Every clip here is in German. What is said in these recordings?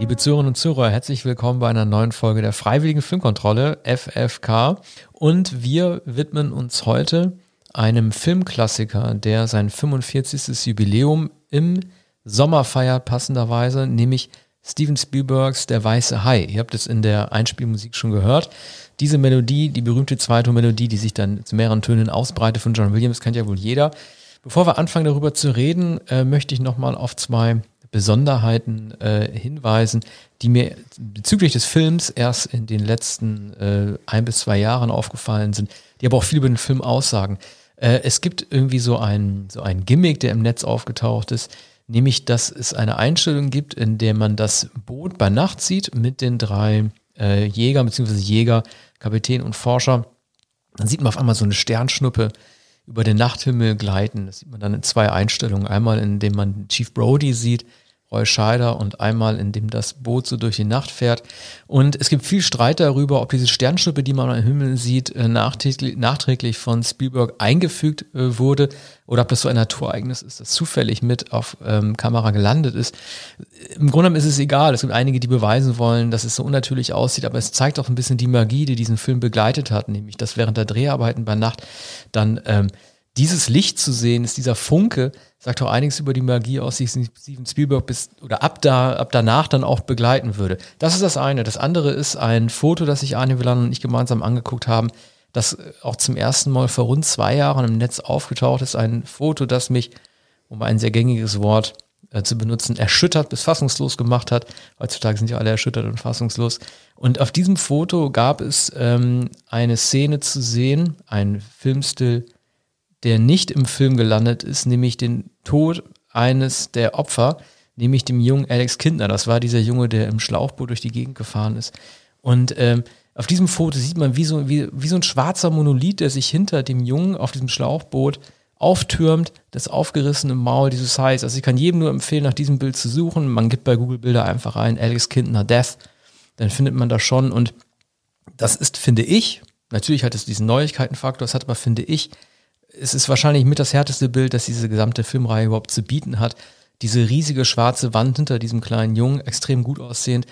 Liebe Zuhörerinnen und Zuhörer, herzlich willkommen bei einer neuen Folge der Freiwilligen Filmkontrolle, FFK. Und wir widmen uns heute einem Filmklassiker, der sein 45. Jubiläum im Sommer feiert, passenderweise, nämlich Steven Spielbergs Der weiße Hai. Ihr habt es in der Einspielmusik schon gehört. Diese Melodie, die berühmte Zweitonmelodie, die sich dann zu mehreren Tönen ausbreitet von John Williams, kennt ja wohl jeder. Bevor wir anfangen darüber zu reden, möchte ich nochmal auf zwei Besonderheiten hinweisen, die mir bezüglich des Films erst in den letzten 1 bis 2 Jahren aufgefallen sind, die aber auch viel über den Film aussagen. Es gibt irgendwie so ein Gimmick, der im Netz aufgetaucht ist, nämlich, dass es eine Einstellung gibt, in der man das Boot bei Nacht sieht mit den 3 Jägern bzw. Jäger, Kapitän und Forscher. Dann sieht man auf einmal so eine Sternschnuppe über den Nachthimmel gleiten. Das sieht man dann in 2 Einstellungen. Einmal, in dem man Chief Brody sieht, Roy Scheider, und einmal, in dem das Boot so durch die Nacht fährt. Und es gibt viel Streit darüber, ob diese Sternschnuppe, die man am Himmel sieht, nachträglich von Spielberg eingefügt wurde oder ob das so ein Naturereignis ist, das zufällig mit auf Kamera gelandet ist. Im Grunde genommen ist es egal. Es gibt einige, die beweisen wollen, dass es so unnatürlich aussieht, aber es zeigt auch ein bisschen die Magie, die diesen Film begleitet hat, nämlich, dass während der Dreharbeiten bei Nacht dann dieses Licht zu sehen ist, dieser Funke, sagt auch einiges über die Magie aus, die Steven Spielberg ab danach dann auch begleiten würde. Das ist das eine. Das andere ist ein Foto, das sich Arne Villan und ich gemeinsam angeguckt haben, das auch zum ersten Mal vor rund 2 Jahren im Netz aufgetaucht ist. Ein Foto, das mich, um ein sehr gängiges Wort zu benutzen, erschüttert bis fassungslos gemacht hat. Heutzutage sind ja alle erschüttert und fassungslos. Und auf diesem Foto gab es eine Szene zu sehen, ein Filmstil, der nicht im Film gelandet ist, nämlich den Tod eines der Opfer, nämlich dem jungen Alex Kintner. Das war dieser Junge, der im Schlauchboot durch die Gegend gefahren ist. Und auf diesem Foto sieht man wie so ein schwarzer Monolith, der sich hinter dem Jungen auf diesem Schlauchboot auftürmt, das aufgerissene Maul dieses Hais. Also ich kann jedem nur empfehlen, nach diesem Bild zu suchen. Man gibt bei Google Bilder einfach rein, Alex Kintner Death, dann findet man das schon. Und das ist, finde ich, natürlich hat es diesen Neuigkeitenfaktor, das hat aber, finde ich, es ist wahrscheinlich mit das härteste Bild, das diese gesamte Filmreihe überhaupt zu bieten hat. Diese riesige schwarze Wand hinter diesem kleinen Jungen, extrem gut aussehend.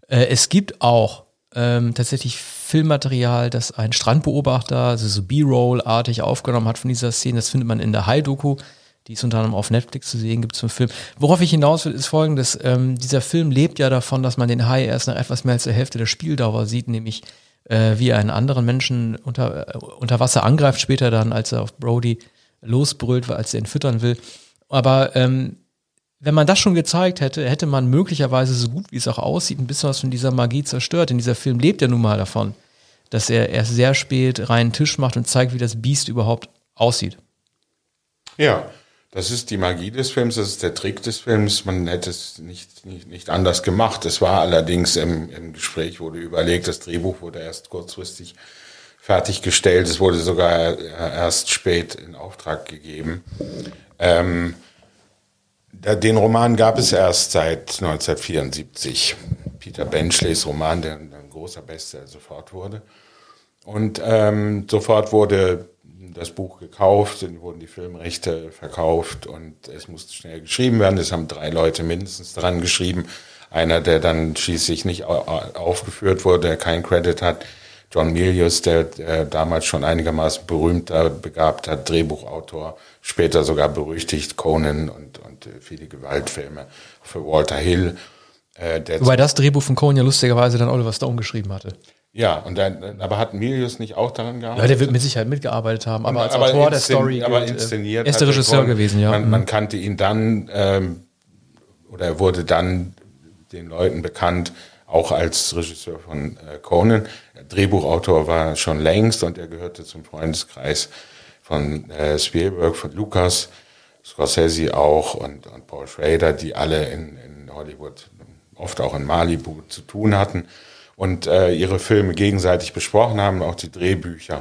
Es gibt auch tatsächlich Filmmaterial, das ein Strandbeobachter, also so B-Roll-artig aufgenommen hat von dieser Szene. Das findet man in der Hai-Doku, die ist unter anderem auf Netflix zu sehen, gibt es zum Film. Worauf ich hinaus will, ist Folgendes. Dieser Film lebt ja davon, dass man den Hai erst nach etwas mehr als der Hälfte der Spieldauer sieht, nämlich wie er einen anderen Menschen unter Wasser angreift, später dann, als er auf Brody losbrüllt, als er ihn füttern will. Aber wenn man das schon gezeigt hätte, hätte man möglicherweise, so gut wie es auch aussieht, ein bisschen was von dieser Magie zerstört. Denn dieser Film lebt ja nun mal davon, dass er erst sehr spät reinen Tisch macht und zeigt, wie das Biest überhaupt aussieht. Ja, das ist die Magie des Films, das ist der Trick des Films. Man hätte es nicht anders gemacht. Es war allerdings im Gespräch, wurde überlegt, das Drehbuch wurde erst kurzfristig fertiggestellt. Es wurde sogar erst spät in Auftrag gegeben. Den Roman gab es erst seit 1974. Peter Benchleys Roman, der ein großer Bestseller sofort wurde. Und sofort wurde das Buch gekauft, dann wurden die Filmrechte verkauft und es musste schnell geschrieben werden. Es haben 3 Leute mindestens dran geschrieben. Einer, der dann schließlich nicht aufgeführt wurde, der keinen Credit hat. John Milius, der damals schon einigermaßen berühmter, begabter Drehbuchautor, später sogar berüchtigt, Conan und viele Gewaltfilme für Walter Hill. Wobei das Drehbuch von Conan ja lustigerweise dann Oliver Stone geschrieben hatte. Ja, und dann, aber hat Milius nicht auch daran gearbeitet? Ja, der wird mit Sicherheit mitgearbeitet haben, aber als Autor der Story, aber inszeniert. Er ist der Regisseur gewesen, ja. Man kannte ihn dann, oder er wurde dann den Leuten bekannt, auch als Regisseur von Conan. Der Drehbuchautor war schon längst und er gehörte zum Freundeskreis von Spielberg, von Lucas, Scorsese auch und Paul Schrader, die alle in Hollywood, oft auch in Malibu zu tun hatten und ihre Filme gegenseitig besprochen haben, auch die Drehbücher.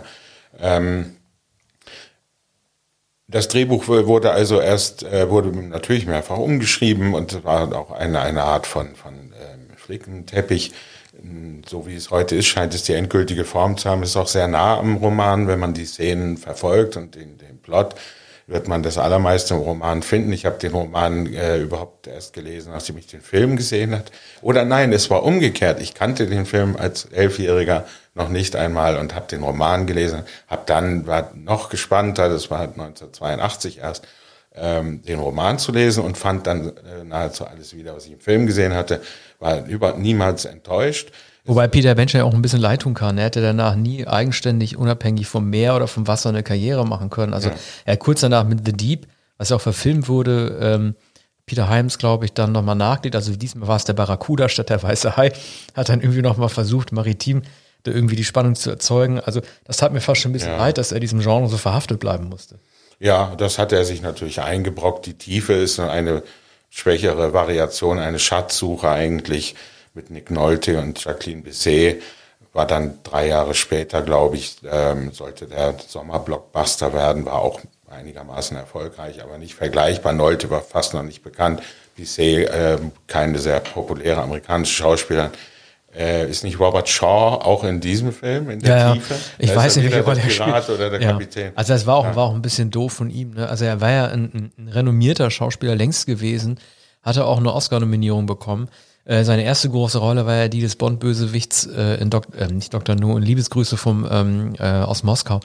Das Drehbuch wurde also wurde natürlich mehrfach umgeschrieben und es war auch eine Art von Flickenteppich. So wie es heute ist, scheint es die endgültige Form zu haben. Es ist auch sehr nah am Roman, wenn man die Szenen verfolgt und den Plot. wird man das allermeiste im Roman finden. Ich habe den Roman überhaupt erst gelesen, nachdem ich den Film gesehen habe. Oder nein, es war umgekehrt. Ich kannte den Film als 11-Jähriger noch nicht einmal und habe den Roman gelesen. War noch gespannter, das war 1982 erst, den Roman zu lesen und fand dann nahezu alles wieder, was ich im Film gesehen hatte, war niemals enttäuscht. Wobei Peter Benchley auch ein bisschen leid tun kann. Er hätte danach nie eigenständig, unabhängig vom Meer oder vom Wasser eine Karriere machen können. Also er hat kurz danach mit The Deep, was ja auch verfilmt wurde, Peter Hyams, glaube ich, dann nochmal nachgelegt. Also diesmal war es der Barracuda statt der Weiße Hai. Hat dann irgendwie nochmal versucht, maritim da irgendwie die Spannung zu erzeugen. Also das tat mir fast schon ein bisschen leid, dass er diesem Genre so verhaftet bleiben musste. Ja, das hat er sich natürlich eingebrockt. Die Tiefe ist eine schwächere Variation, eine Schatzsuche eigentlich, mit Nick Nolte und Jacqueline Bisset, war dann 3 Jahre später, glaube ich, sollte der Sommerblockbuster werden, war auch einigermaßen erfolgreich, aber nicht vergleichbar. Nolte war fast noch nicht bekannt, Bisset, keine sehr populäre amerikanische Schauspielerin. Ist nicht Robert Shaw auch in diesem Film, in der Tiefe? Ich weiß nicht, der Pirat spielt. Oder der Kapitän. Also das war auch ein bisschen doof von ihm. Ne? Also er war ja ein renommierter Schauspieler längst gewesen, hatte auch eine Oscar-Nominierung bekommen. Seine erste große Rolle war ja die des Bond-Bösewichts in nicht Dr. No, in Liebesgrüße aus Moskau.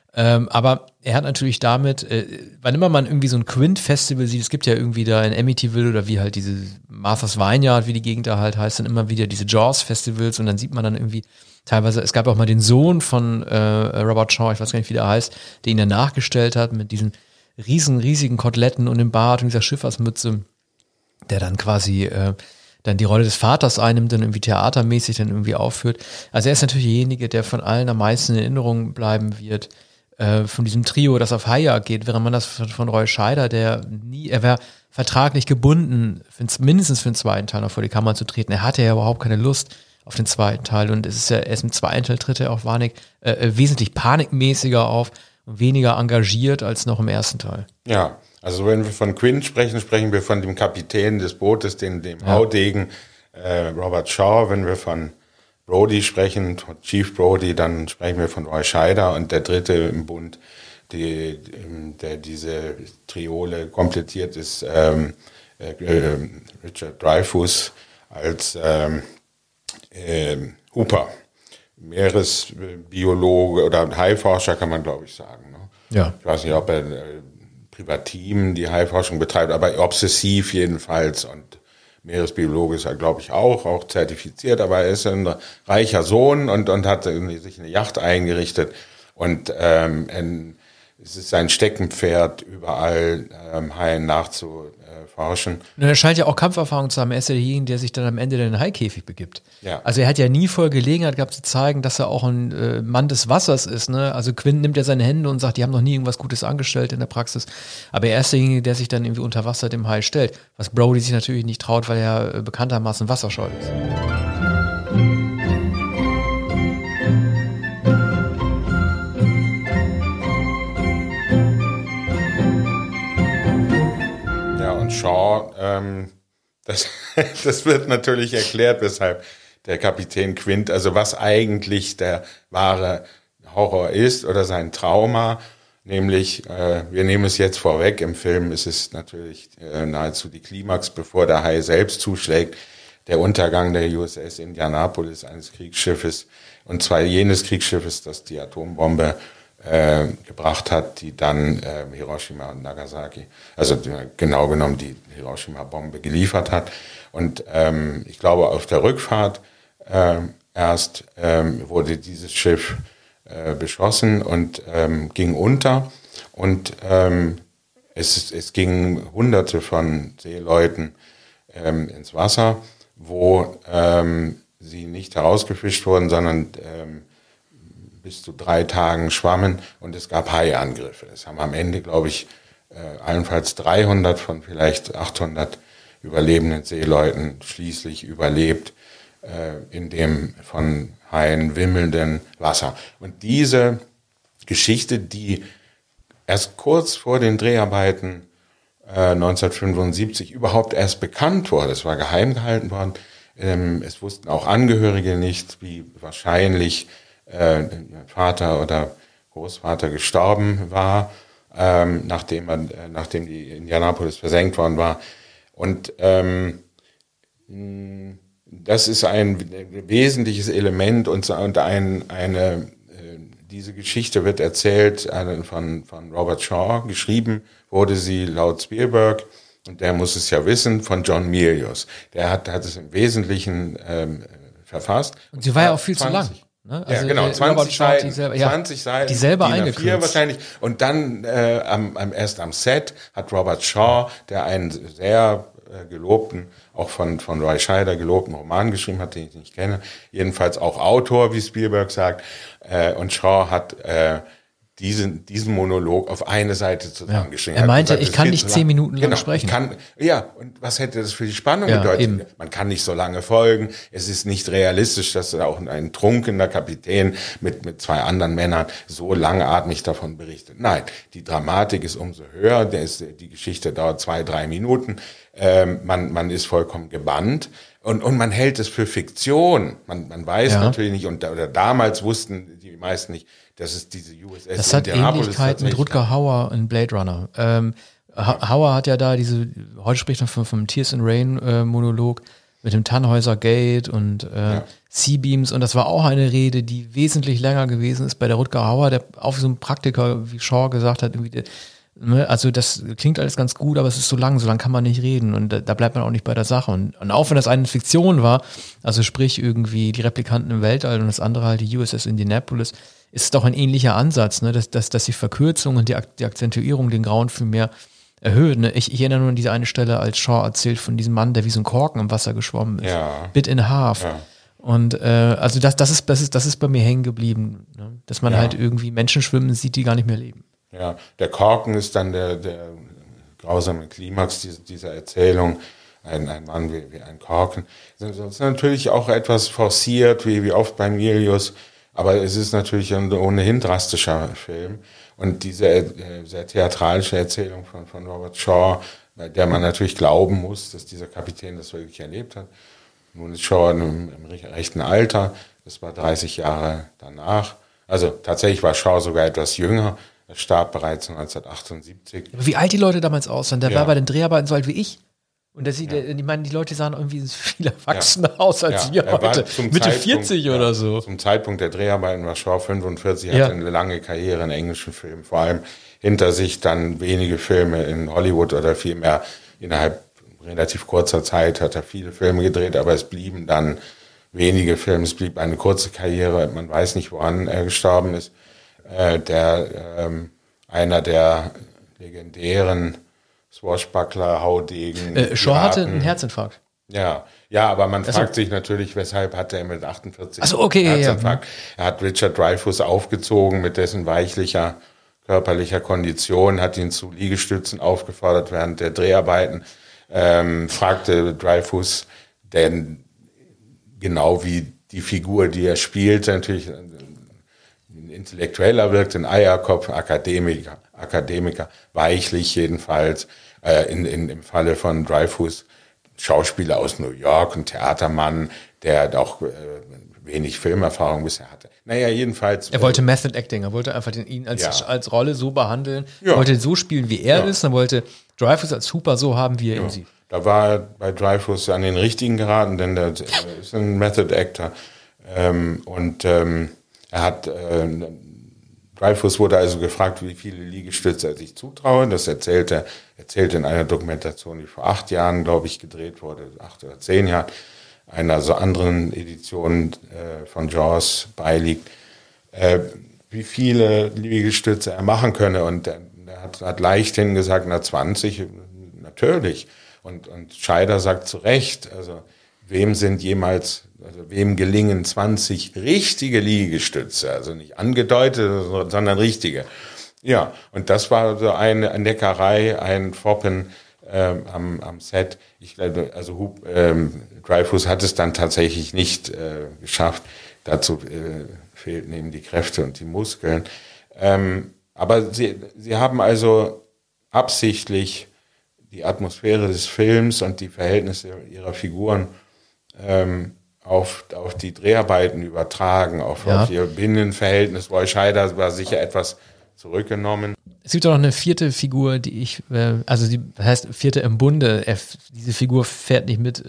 Aber er hat natürlich damit, wann immer man irgendwie so ein Quint-Festival sieht, es gibt ja irgendwie da in Amityville oder wie halt diese Martha's Vineyard, wie die Gegend da halt heißt, dann immer wieder diese Jaws-Festivals und dann sieht man dann irgendwie teilweise, es gab auch mal den Sohn von Robert Shaw, ich weiß gar nicht, wie der heißt, der ihn dann nachgestellt hat mit diesen riesigen Koteletten und dem Bart und dieser Schifffahrtsmütze, der dann quasi dann die Rolle des Vaters einnimmt, dann irgendwie theatermäßig dann irgendwie aufführt. Also er ist natürlich derjenige, der von allen am meisten in Erinnerung bleiben wird, von diesem Trio, das auf Haijagd geht, während man das von Roy Scheider, er war vertraglich gebunden, mindestens für den zweiten Teil noch vor die Kamera zu treten. Er hatte ja überhaupt keine Lust auf den zweiten Teil und erst im zweiten Teil tritt er auch wesentlich panikmäßiger auf und weniger engagiert als noch im ersten Teil. Ja. Also wenn wir von Quint sprechen, sprechen wir von dem Kapitän des Bootes, dem Haudegen Robert Shaw. Wenn wir von Brody sprechen, von Chief Brody, dann sprechen wir von Roy Scheider. Und der dritte im Bund, der diese Triole komplettiert, ist Richard Dreyfuss als Hooper. Meeresbiologe oder Haiforscher kann man, glaube ich, sagen. Ne? Ja. Ich weiß nicht, ob er Privatim die Haiforschung betreibt, aber obsessiv jedenfalls und Meeresbiologe ist er, glaube ich, auch zertifiziert, aber er ist ein reicher Sohn und hat sich eine Yacht eingerichtet und es ist sein Steckenpferd, überall Haien nachzuforschen. Und er scheint ja auch Kampferfahrung zu haben. Er ist ja derjenige, der sich dann am Ende in den Haikäfig begibt. Ja. Also er hat ja nie voll Gelegenheit gehabt zu zeigen, dass er auch ein Mann des Wassers ist. Ne? Also Quint nimmt ja seine Hände und sagt, die haben noch nie irgendwas Gutes angestellt in der Praxis. Aber er ist derjenige, der sich dann irgendwie unter Wasser dem Hai stellt. Was Brody sich natürlich nicht traut, weil er bekanntermaßen wasserscheu ist. Shaw, das wird natürlich erklärt, weshalb der Kapitän Quint, also was eigentlich der wahre Horror ist oder sein Trauma, nämlich, wir nehmen es jetzt vorweg, im Film ist es natürlich nahezu die Klimax, bevor der Hai selbst zuschlägt, der Untergang der USS Indianapolis, eines Kriegsschiffes, und zwar jenes Kriegsschiffes, das die Atombombe gebracht hat, die dann Hiroshima und Nagasaki, also genau genommen die Hiroshima-Bombe geliefert hat. Und ich glaube, auf der Rückfahrt erst wurde dieses Schiff beschossen und ging unter. Und es gingen Hunderte von Seeleuten ins Wasser, wo sie nicht herausgefischt wurden, sondern bis zu 3 Tagen schwammen und es gab Haiangriffe. Es haben am Ende, glaube ich, allenfalls 300 von vielleicht 800 überlebenden Seeleuten schließlich überlebt in dem von Haien wimmelnden Wasser. Und diese Geschichte, die erst kurz vor den Dreharbeiten 1975 überhaupt erst bekannt wurde, es war geheim gehalten worden, es wussten auch Angehörige nicht, wie wahrscheinlich Vater oder Großvater gestorben war. nachdem die Indianapolis versenkt worden war. Und das ist ein wesentliches Element und diese Geschichte wird erzählt von Robert Shaw, geschrieben wurde sie laut Spielberg, und der muss es ja wissen, von John Milius. Der hat es im Wesentlichen verfasst. Und sie war ja auch viel zu lang. Ne? Also, ja, genau, 20 Seiten, 20 Seiten, die selber eingekürzt. Wahrscheinlich. Und dann erst am Set hat Robert Shaw, der einen sehr gelobten, auch von Roy Scheider gelobten Roman geschrieben hat, den ich nicht kenne, jedenfalls auch Autor, wie Spielberg sagt, und Shaw hat diesen Monolog auf eine Seite zusammengeschrieben. Er meinte, ich kann nicht 10 Minuten lang sprechen. Und was hätte das für die Spannung bedeutet? Eben. Man kann nicht so lange folgen. Es ist nicht realistisch, dass auch ein trunkener Kapitän mit 2 anderen Männern so langatmig davon berichtet. Nein, die Dramatik ist umso höher. Die Geschichte dauert 2-3 Minuten. Man ist vollkommen gebannt. Und man hält es für Fiktion. Man weiß natürlich nicht, oder damals wussten die meisten nicht, dass es diese USS Das hat Ähnlichkeit mit Rutger Hauer in Blade Runner. Hauer hat ja da heute spricht man vom Tears in Rain Monolog mit dem Tannhäuser Gate und Sea-Beams, und das war auch eine Rede, die wesentlich länger gewesen ist bei der Rutger Hauer, der auch so ein Praktiker, wie Shaw gesagt hat, irgendwie also das klingt alles ganz gut, aber es ist so lang kann man nicht reden, und da bleibt man auch nicht bei der Sache. Und auch wenn das eine Fiktion war, also sprich irgendwie die Replikanten im Weltall und das andere halt die USS Indianapolis, ist es doch ein ähnlicher Ansatz, ne? dass die Verkürzung und die Akzentuierung den Grauen viel mehr erhöht. Ne? Ich erinnere nur an diese eine Stelle, als Shaw erzählt von diesem Mann, der wie so ein Korken im Wasser geschwommen ist. Bit in half. Ja. Und also das ist bei mir hängen geblieben, ne? Dass man halt irgendwie Menschen schwimmen sieht, die gar nicht mehr leben. Ja, der Korken ist dann der grausame Klimax dieser Erzählung. Ein Mann wie ein Korken. Das ist natürlich auch etwas forciert, wie oft bei Milius, aber es ist natürlich ein ohnehin drastischer Film. Und diese sehr theatralische Erzählung von Robert Shaw, bei der man natürlich glauben muss, dass dieser Kapitän das wirklich erlebt hat. Nun ist Shaw im rechten Alter, das war 30 Jahre danach. Also tatsächlich war Shaw sogar etwas jünger. Er starb bereits 1978. Wie alt die Leute damals aussahen. Der war bei den Dreharbeiten so alt wie ich. Und ich meine, die Leute sahen irgendwie viel erwachsener aus als wir heute. Mitte 40 oder so. Zum Zeitpunkt der Dreharbeiten war Shaw 45, hatte eine lange Karriere in englischen Filmen. Vor allem hinter sich dann wenige Filme in Hollywood, oder vielmehr innerhalb relativ kurzer Zeit hat er viele Filme gedreht, aber es blieben dann wenige Filme. Es blieb eine kurze Karriere. Man weiß nicht, woran er gestorben ist. Einer der legendären Swashbuckler, Haudegen. Shaw hatte einen Herzinfarkt. Ja, aber man fragt sich natürlich, weshalb hat er mit 48 Herzinfarkt? Er hat Richard Dreyfuss aufgezogen mit dessen weichlicher körperlicher Kondition, hat ihn zu Liegestützen aufgefordert während der Dreharbeiten, fragte Dreyfuss, denn genau wie die Figur, die er spielte, natürlich ein Intellektueller wirkt, ein Eierkopf, Akademiker, weichlich jedenfalls, im Falle von Dreyfuss, Schauspieler aus New York, ein Theatermann, der auch wenig Filmerfahrung bisher hatte. Naja, jedenfalls. Er wollte Method Acting, er wollte einfach ihn als Rolle so behandeln, er wollte so spielen, wie er ist, er wollte Dreyfuss als Hooper so haben, wie er ihn sieht. Da war er bei Dreyfuss an den richtigen geraten, denn der ist ein Method Actor. Er hat, Dreyfuss wurde also gefragt, wie viele Liegestütze er sich zutraue. Das erzählte in einer Dokumentation, die vor 8 Jahren, glaube ich, gedreht wurde, 8 oder 10 Jahren, einer so anderen Edition von Jaws beiliegt, wie viele Liegestütze er machen könne. Und er hat leichthin gesagt, 20, natürlich. Und Scheider sagt zu Recht, also wem gelingen 20 richtige Liegestütze, also nicht angedeutete, sondern richtige. Ja, und das war so eine Neckerei, ein Foppen am Set. Ich glaube, also Dreyfuss hat es dann tatsächlich nicht geschafft. Dazu fehlten eben die Kräfte und die Muskeln. Aber sie haben also absichtlich die Atmosphäre des Films und die Verhältnisse ihrer Figuren auf die Dreharbeiten übertragen, auf ihr Binnenverhältnis. Roy Scheider war sicher etwas zurückgenommen. Es gibt auch noch eine vierte Figur, die das heißt vierte im Bunde. Diese Figur fährt nicht mit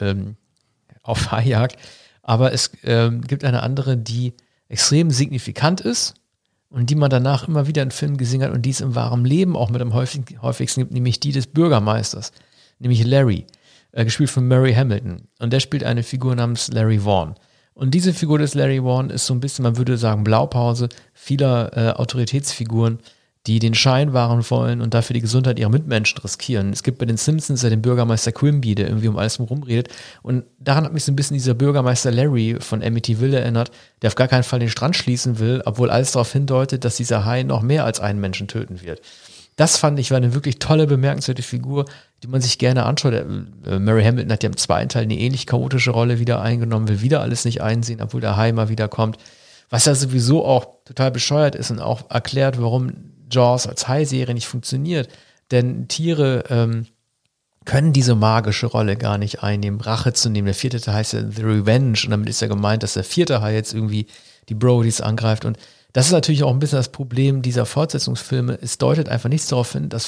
auf Haijagd, aber es gibt eine andere, die extrem signifikant ist und die man danach immer wieder in Filmen gesehen hat und die es im wahren Leben auch mit am häufigsten gibt, nämlich die des Bürgermeisters, nämlich Larry, gespielt von Murray Hamilton. Und der spielt eine Figur namens Larry Vaughn. Und diese Figur des Larry Vaughn ist so ein bisschen, man würde sagen, Blaupause vieler Autoritätsfiguren, die den Schein wahren wollen und dafür die Gesundheit ihrer Mitmenschen riskieren. Es gibt bei den Simpsons ja den Bürgermeister Quimby, der irgendwie um alles herum redet. Und daran hat mich so ein bisschen dieser Bürgermeister Larry von Amityville erinnert, der auf gar keinen Fall den Strand schließen will, obwohl alles darauf hindeutet, dass dieser Hai noch mehr als einen Menschen töten wird. Das fand ich war eine wirklich tolle, bemerkenswerte Figur, die man sich gerne anschaut. Murray Hamilton hat ja im zweiten Teil eine ähnlich chaotische Rolle wieder eingenommen, will wieder alles nicht einsehen, obwohl der Hai mal wieder kommt. Was ja sowieso auch total bescheuert ist und auch erklärt, warum Jaws als Hai-Serie nicht funktioniert. Denn Tiere können diese magische Rolle gar nicht einnehmen, Rache zu nehmen. Der vierte Teil heißt ja The Revenge und damit ist ja gemeint, dass der vierte Hai jetzt irgendwie die Brodies angreift. Und das ist natürlich auch ein bisschen das Problem dieser Fortsetzungsfilme. Es deutet einfach nichts darauf hin, dass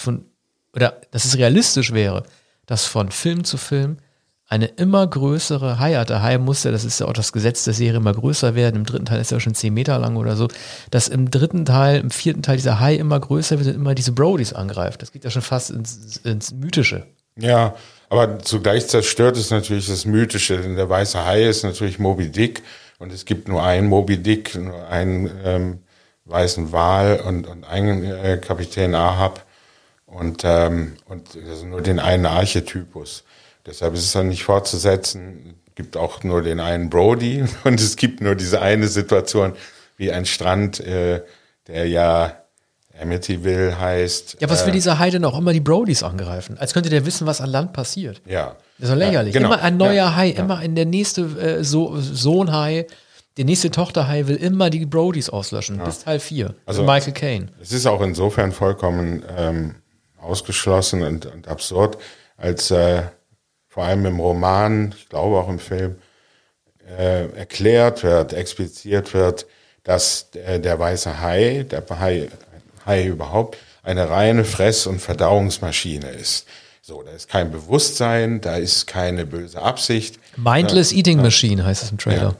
es realistisch wäre, dass von Film zu Film eine immer größere Haiart, der Hai muss ja, das ist ja auch das Gesetz der Serie, immer größer werden. Im dritten Teil ist er schon 10 Meter lang oder so, dass im vierten Teil dieser Hai immer größer wird und immer diese Brodies angreift. Das geht ja schon fast ins Mythische. Ja, aber zugleich zerstört es natürlich das Mythische, denn der weiße Hai ist natürlich Moby Dick und es gibt nur einen Moby Dick, nur einen weißen Wal und einen Kapitän Ahab und also nur den einen Archetypus. Deshalb ist es dann nicht fortzusetzen. Es gibt auch nur den einen Brody und es gibt nur diese eine Situation wie ein Strand, der ja Amityville heißt. Ja, was will dieser Hai denn auch immer die Brodies angreifen? Als könnte der wissen, was an Land passiert. Ja. Das ist doch lächerlich. Ja, genau. Immer ein neuer Hai, immer in der nächste Sohn-Hai, die nächste Tochter-Hai will immer die Brodies auslöschen, bis Teil 4. Also Michael Caine. Es ist auch insofern vollkommen ausgeschlossen und absurd, als vor allem im Roman, ich glaube auch im Film, expliziert wird, dass der weiße Hai, der Hai überhaupt, eine reine Fress- und Verdauungsmaschine ist. So, da ist kein Bewusstsein, da ist keine böse Absicht. Mindless Eating Machine heißt es im Trailer. Ja.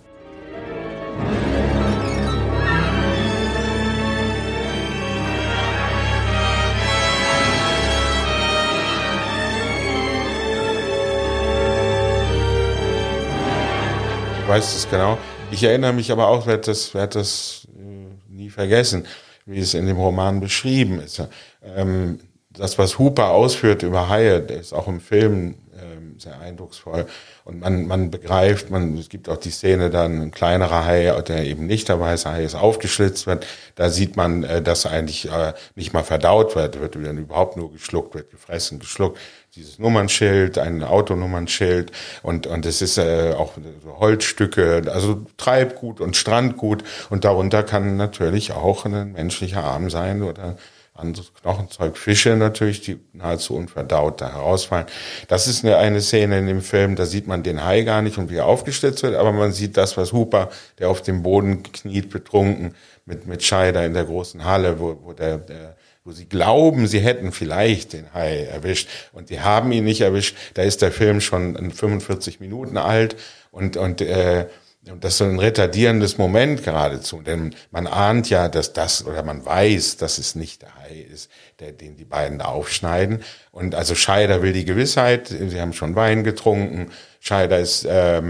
Ich weiß es genau. Ich erinnere mich aber auch, werde das nie vergessen, wie es in dem Roman beschrieben ist. Das, was Hooper ausführt über Haie, der ist auch im Film sehr eindrucksvoll. Und man begreift, es gibt auch die Szene, dann ein kleinerer Hai, der eben nicht der weiße Hai ist, aufgeschlitzt wird. Da sieht man, dass eigentlich nicht mal verdaut wird dann überhaupt nur geschluckt, wird gefressen, geschluckt. Dieses Nummernschild, ein Autonummernschild und es ist auch so Holzstücke, also Treibgut und Strandgut und darunter kann natürlich auch ein menschlicher Arm sein oder anderes Knochenzeug, Fische natürlich, die nahezu unverdaut da herausfallen. Das ist eine Szene in dem Film, da sieht man den Hai gar nicht und wie er aufgeschlitzt wird, aber man sieht das, was Hooper, der auf dem Boden kniet, betrunken, mit Scheider in der großen Halle, wo sie glauben, sie hätten vielleicht den Hai erwischt und die haben ihn nicht erwischt. Da ist der Film schon 45 Minuten alt und das ist so ein retardierendes Moment geradezu, denn man ahnt ja, man weiß, dass es nicht der Hai ist, den die beiden da aufschneiden. Und also Scheider will die Gewissheit, sie haben schon Wein getrunken. Scheider ist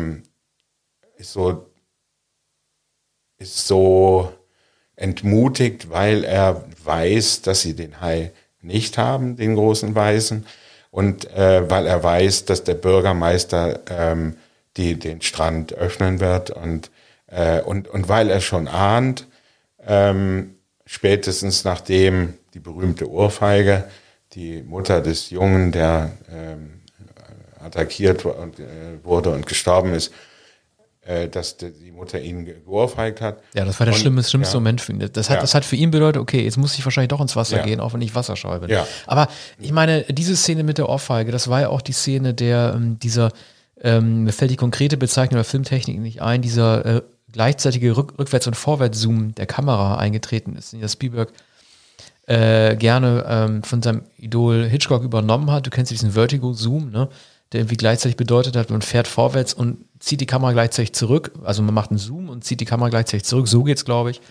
so entmutigt, weil er weiß, dass sie den Hai nicht haben, den großen Weißen, und weil er weiß, dass der Bürgermeister den Strand öffnen wird und weil er schon ahnt, spätestens nachdem die berühmte Ohrfeige, die Mutter des Jungen, der attackiert wurde und gestorben ist, dass die Mutter ihn geohrfeigt hat. Ja, das war der schlimmste Moment für ihn. Das hat für ihn bedeutet, okay, jetzt muss ich wahrscheinlich doch ins Wasser gehen, auch wenn ich wasserscheu bin. Ja. Aber ich meine, diese Szene mit der Ohrfeige, das war ja auch die Szene mir fällt die konkrete Bezeichnung der Filmtechnik nicht ein, dieser gleichzeitige Rückwärts- und Vorwärtszoom der Kamera eingetreten ist, in der Spielberg gerne von seinem Idol Hitchcock übernommen hat. Du kennst diesen Vertigo-Zoom, ne? Der irgendwie gleichzeitig bedeutet hat, man fährt vorwärts und zieht die Kamera gleichzeitig zurück. Also man macht einen Zoom und zieht die Kamera gleichzeitig zurück. So geht's, glaube ich.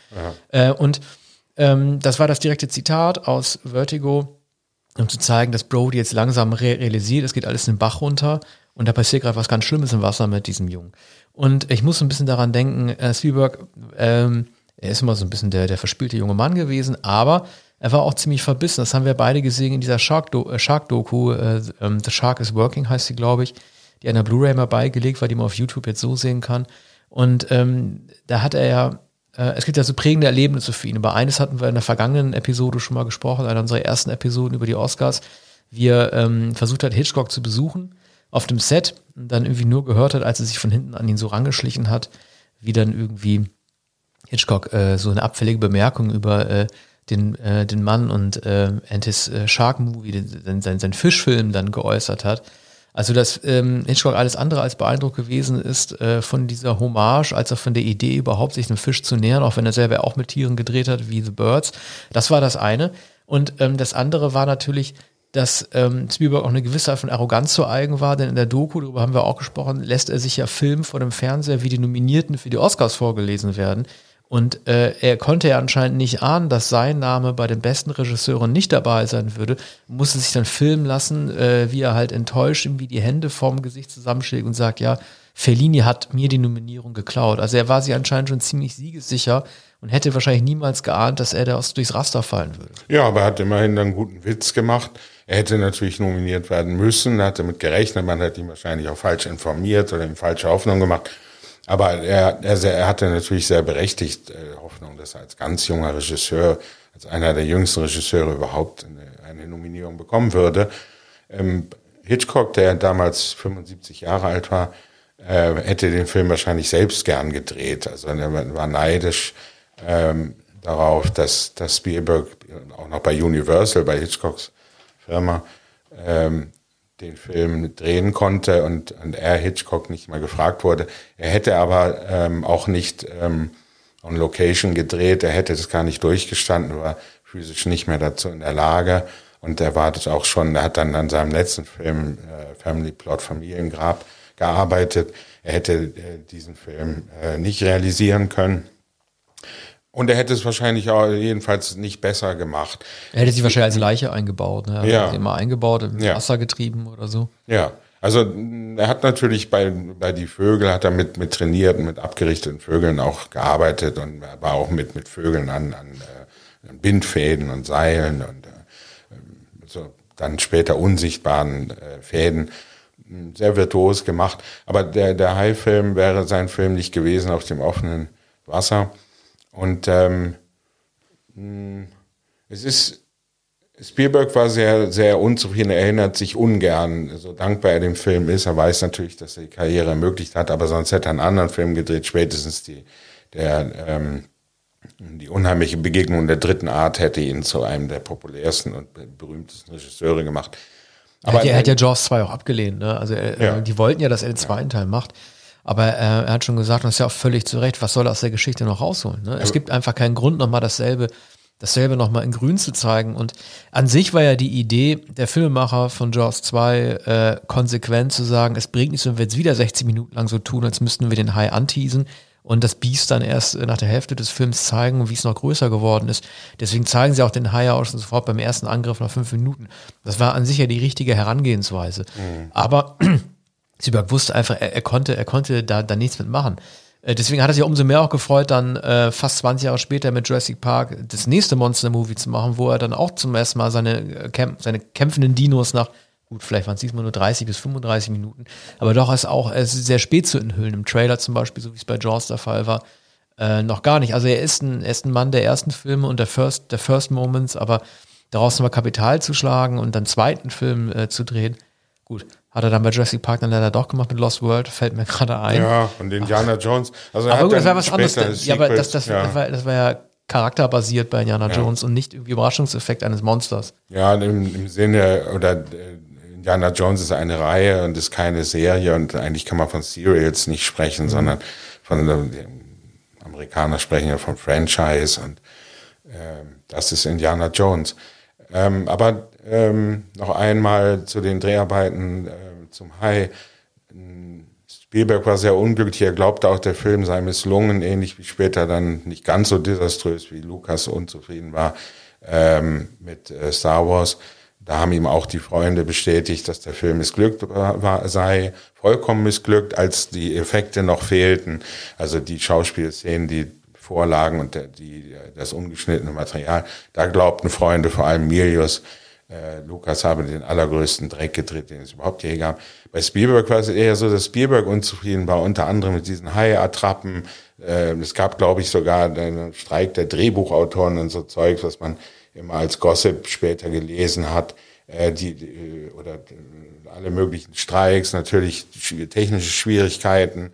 Das war das direkte Zitat aus Vertigo, um zu zeigen, dass Brody jetzt langsam realisiert, es geht alles in den Bach runter und da passiert gerade was ganz Schlimmes im Wasser mit diesem Jungen. Und ich muss so ein bisschen daran denken, Spielberg, er ist immer so ein bisschen der verspielte junge Mann gewesen, aber er war auch ziemlich verbissen. Das haben wir beide gesehen in dieser Shark-Doku. The Shark is Working heißt sie, glaube ich, die an der Blu-ray mal beigelegt war, die man auf YouTube jetzt so sehen kann. Und da hat er ja, es gibt ja so prägende Erlebnisse für ihn. Über eines hatten wir in der vergangenen Episode schon mal gesprochen, einer unserer ersten Episoden über die Oscars, wie er versucht hat, Hitchcock zu besuchen auf dem Set und dann irgendwie nur gehört hat, als er sich von hinten an ihn so rangeschlichen hat, wie dann irgendwie Hitchcock so eine abfällige Bemerkung über den Mann und his Shark Movie, sein Fischfilm dann geäußert hat. Also dass Hitchcock alles andere als beeindruckt gewesen ist von dieser Hommage, als auch von der Idee überhaupt, sich einem Fisch zu nähern, auch wenn er selber auch mit Tieren gedreht hat, wie The Birds. Das war das eine. Und das andere war natürlich, dass Spielberg auch eine gewisse Art von Arroganz zu eigen war, denn in der Doku, darüber haben wir auch gesprochen, lässt er sich ja filmen vor dem Fernseher, wie die Nominierten für die Oscars vorgelesen werden. Und er konnte ja anscheinend nicht ahnen, dass sein Name bei den besten Regisseuren nicht dabei sein würde, musste sich dann filmen lassen, wie er halt enttäuscht irgendwie die Hände vorm Gesicht zusammenschlägt und sagt, ja, Fellini hat mir die Nominierung geklaut. Also er war sich anscheinend schon ziemlich siegessicher und hätte wahrscheinlich niemals geahnt, dass er da durchs Raster fallen würde. Ja, aber er hat immerhin einen guten Witz gemacht. Er hätte natürlich nominiert werden müssen, er hat damit gerechnet, man hat ihn wahrscheinlich auch falsch informiert oder ihm falsche Hoffnung gemacht. Aber er hatte natürlich sehr berechtigt Hoffnung, dass er als ganz junger Regisseur, als einer der jüngsten Regisseure überhaupt eine Nominierung bekommen würde. Hitchcock, der damals 75 Jahre alt war, hätte den Film wahrscheinlich selbst gern gedreht. Also er war neidisch darauf, dass Spielberg auch noch bei Universal, bei Hitchcocks Firma, den Film drehen konnte und er Hitchcock nicht mal gefragt wurde. Er hätte aber auch nicht on Location gedreht, er hätte das gar nicht durchgestanden, war physisch nicht mehr dazu in der Lage und er war das auch schon, er hat dann an seinem letzten Film Family Plot, Familiengrab gearbeitet. Er hätte diesen Film nicht realisieren können. Und er hätte es wahrscheinlich auch jedenfalls nicht besser gemacht. Er hätte sich wahrscheinlich als Leiche eingebaut, ne? Ja. Immer eingebaut, ins Wasser getrieben oder so. Ja, also er hat natürlich bei die Vögel, hat er mit trainierten, mit abgerichteten Vögeln auch gearbeitet und war auch mit Vögeln an Bindfäden und Seilen und so dann später unsichtbaren Fäden sehr virtuos gemacht. Aber der Haifilm wäre sein Film nicht gewesen auf dem offenen Wasser. Und Spielberg war sehr, sehr unzufrieden, er erinnert sich ungern, so dankbar er dem Film ist. Er weiß natürlich, dass er die Karriere ermöglicht hat, aber sonst hätte er einen anderen Film gedreht, spätestens die unheimliche Begegnung der dritten Art hätte ihn zu einem der populärsten und berühmtesten Regisseure gemacht. Aber er hat ja Jaws 2 auch abgelehnt, ne? Also die wollten ja, dass er den zweiten Teil macht. Aber er hat schon gesagt, und das ist ja auch völlig zu Recht, was soll er aus der Geschichte noch rausholen? Ne? Es gibt einfach keinen Grund, nochmal dasselbe nochmal in grün zu zeigen. Und an sich war ja die Idee der Filmemacher von Jaws 2 konsequent zu sagen, es bringt nichts, wenn wir jetzt wieder 60 Minuten lang so tun, als müssten wir den Hai anteasen und das Biest dann erst nach der Hälfte des Films zeigen, wie es noch größer geworden ist. Deswegen zeigen sie auch den Hai auch schon sofort beim ersten Angriff nach 5 Minuten. Das war an sich ja die richtige Herangehensweise. Aber Spielberg wusste einfach, er konnte da nichts mitmachen. Deswegen hat er sich umso mehr auch gefreut, dann fast 20 Jahre später mit Jurassic Park das nächste Monster-Movie zu machen, wo er dann auch zum ersten Mal seine kämpfenden Dinos nach, gut, vielleicht waren es diesmal nur 30 bis 35 Minuten, aber doch es ist sehr spät zu enthüllen, im Trailer zum Beispiel, so wie es bei Jaws der Fall war, noch gar nicht. Also er ist ein Mann der ersten Filme und der First Moments, aber daraus nochmal Kapital zu schlagen und dann einen zweiten Film zu drehen, gut. Hat er dann bei Jurassic Park dann leider doch gemacht mit Lost World, fällt mir gerade ein. Ja, und Indiana Jones. Also aber gut, das war was anderes. Ja, aber das war ja charakterbasiert bei Indiana Jones und nicht irgendwie Überraschungseffekt eines Monsters. Ja, im Sinne, oder Indiana Jones ist eine Reihe und ist keine Serie und eigentlich kann man von Serials nicht sprechen, sondern die Amerikaner sprechen ja von Franchise und Das ist Indiana Jones. Aber noch einmal zu den Dreharbeiten zum Hai. Spielberg war sehr unglücklich. Er glaubte auch, der Film sei misslungen, ähnlich wie später dann nicht ganz so desaströs, wie Lucas unzufrieden war mit Star Wars. Da haben ihm auch die Freunde bestätigt, dass der Film missglückt sei, vollkommen missglückt, als die Effekte noch fehlten. Also die Schauspielszenen, die Vorlagen und das ungeschnittene Material. Da glaubten Freunde, vor allem Milius, Lucas habe den allergrößten Dreck gedreht, den es überhaupt je gab. Bei Spielberg war es eher so, dass Spielberg unzufrieden war, unter anderem mit diesen Hai-Attrappen. Es gab, glaube ich, sogar einen Streik der Drehbuchautoren und so Zeugs, was man immer als Gossip später gelesen hat. Oder alle möglichen Streiks, natürlich technische Schwierigkeiten.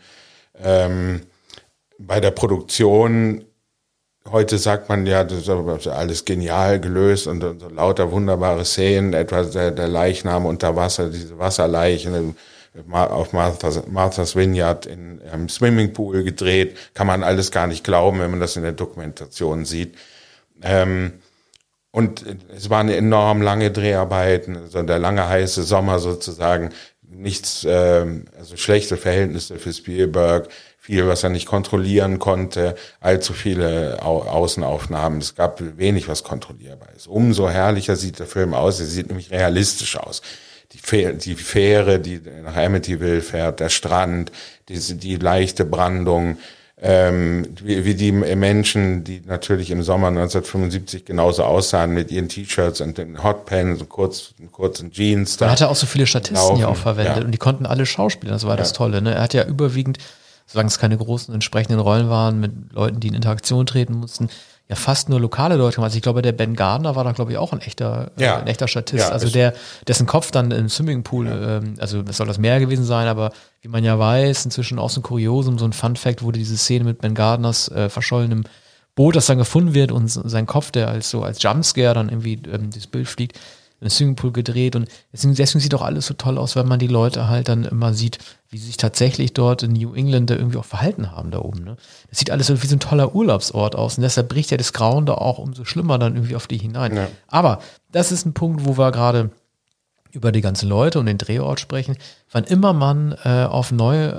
Bei der Produktion, heute sagt man ja, das ist alles genial gelöst und so lauter wunderbare Szenen, etwa der Leichnam unter Wasser, diese Wasserleichen auf Martha's Vineyard im Swimmingpool gedreht, kann man alles gar nicht glauben, wenn man das in der Dokumentation sieht. Und es waren enorm lange Dreharbeiten, also der lange heiße Sommer sozusagen, also schlechte Verhältnisse für Spielberg, viel, was er nicht kontrollieren konnte, allzu viele Außenaufnahmen. Es gab wenig, was kontrollierbar ist. Umso herrlicher sieht der Film aus. Er sieht nämlich realistisch aus. Die Fähre, die nach Amityville fährt, der Strand, die leichte Brandung, wie die Menschen, die natürlich im Sommer 1975 genauso aussahen mit ihren T-Shirts und den Hotpants und kurzen Jeans. Er hatte auch so viele Statisten ja auch verwendet und die konnten alle schauspielen. Das war das Tolle. Ne? Er hat ja überwiegend, solange es keine großen entsprechenden Rollen waren, mit Leuten, die in Interaktion treten mussten, ja fast nur lokale Leute gemacht. Also ich glaube, der Ben Gardner war da, glaube ich, auch ein echter Statist. Also dessen Kopf dann im Swimmingpool, also das soll das Meer gewesen sein, aber wie man ja weiß, inzwischen auch so ein Kuriosum, so ein Fun-Fact, wurde diese Szene mit Ben Gardners verschollenem Boot, das dann gefunden wird und sein Kopf, der als Jumpscare dann irgendwie das Bild fliegt, im Swimmingpool gedreht und deswegen sieht auch alles so toll aus, wenn man die Leute halt dann immer sieht, wie sie sich tatsächlich dort in New England da irgendwie auch verhalten haben da oben. Ne? Das sieht alles so wie so ein toller Urlaubsort aus und deshalb bricht ja das Grauen da auch umso schlimmer dann irgendwie auf die hinein. Ja. Aber das ist ein Punkt, wo wir gerade über die ganzen Leute und den Drehort sprechen. Wann immer man auf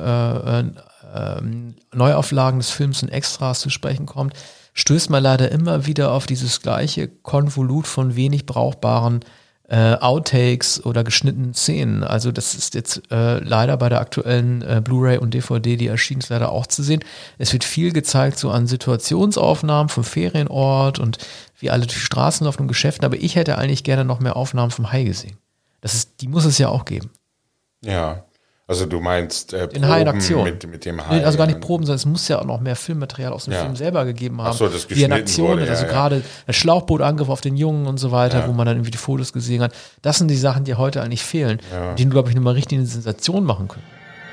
Neuauflagen des Films und Extras zu sprechen kommt, stößt man leider immer wieder auf dieses gleiche Konvolut von wenig brauchbaren Outtakes oder geschnittenen Szenen. Also das ist jetzt leider bei der aktuellen Blu-ray und DVD, die erschienen ist, leider auch zu sehen. Es wird viel gezeigt so an Situationsaufnahmen vom Ferienort und wie alle durch die Straßen laufen und Geschäften, aber ich hätte eigentlich gerne noch mehr Aufnahmen vom Hai gesehen. Die muss es ja auch geben. Ja, also du meinst den Hai in Aktion. Mit dem Hai. Nee, also gar nicht Proben, sondern es muss ja auch noch mehr Filmmaterial aus dem Film selber gegeben haben. Ach so, das wie in Aktion wurde, also gerade der Schlauchbootangriff auf den Jungen und so weiter, wo man dann irgendwie die Fotos gesehen hat. Das sind die Sachen, die heute eigentlich fehlen, die, glaube ich, nochmal richtig eine Sensation machen können.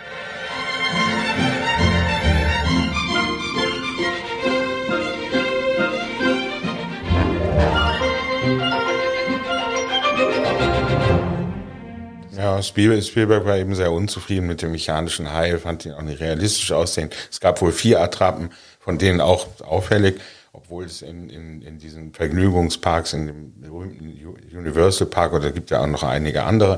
Ja, Spielberg war eben sehr unzufrieden mit dem mechanischen Hai, fand ihn auch nicht realistisch aussehen. Es gab wohl 4 Attrappen, von denen auch auffällig, obwohl es in diesen Vergnügungsparks, in dem berühmten Universal Park, oder gibt ja auch noch einige andere,